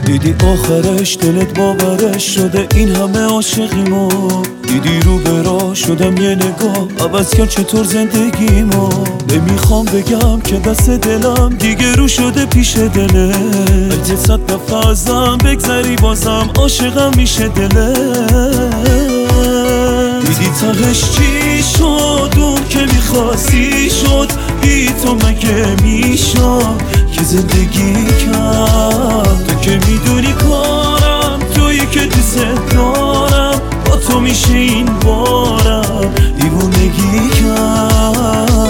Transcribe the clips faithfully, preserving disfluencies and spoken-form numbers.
دیدی آخرش دلت باورش شده این همه عاشقیمو، دیدی رو برا شدم یه نگاه عوض کرد چطور زندگیمو. نمیخوام بگم که دست دلم دیگه رو شده پیش دله، اگه صد دفعه ازم بگذری بازم عاشقم میشه دله. دیدی تهش چی شد اون که میخواستی شد، بی تو مگه میشد که زندگی کرد؟ تو که میدونی کارم تویی که دوست دارم، با تو میشه این بارم دیوونگی کرد.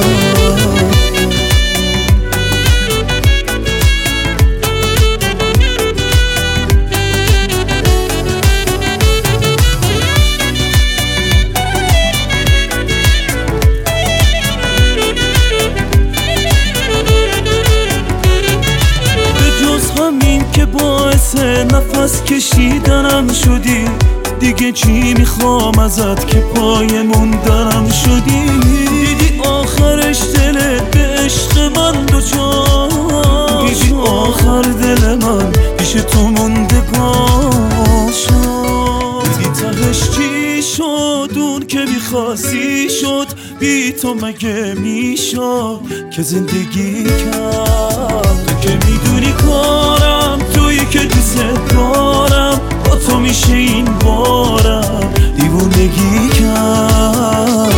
که باعث نفس کشیدنم شدی، دیگه چی میخوام ازت که پای موندنم شدی. دیدی آخرش دلت به عشق من دوچار، دیدی آخر دل من پیش تو موندگار شد. دیدی تهش چی شد اون که میخواستی شد، بی تو مگه میشد که زندگی کرد؟ تو که میدونی کارم تویی که دوست دارم، با تو میشه این بارم دیوونگی کرد.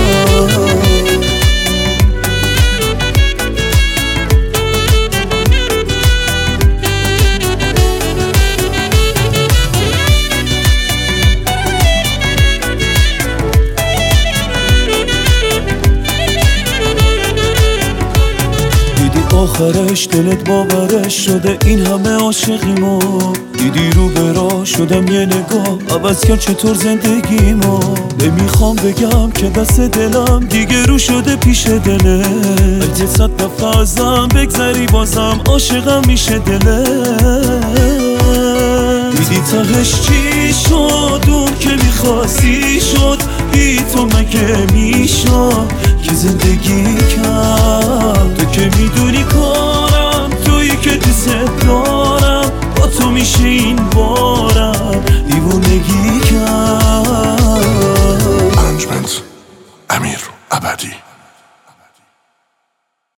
آخرش دلت باورش شده این همه عاشقیمو، دیدی رو برا شدم یه نگاه عوض کرد چطور زندگیمو. نمیخوام بگم که دست دلم دیگه رو شده پیش دله، اگه صد دفعه ازم بگذری بازم عاشقم میشه دله. دیدی تهش چی شد اون که میخواستی شد، بی تو مگه میشد که زندگی کرد؟ تو که میدونی کارم تویی که دوست دارم، با تو میشه این بار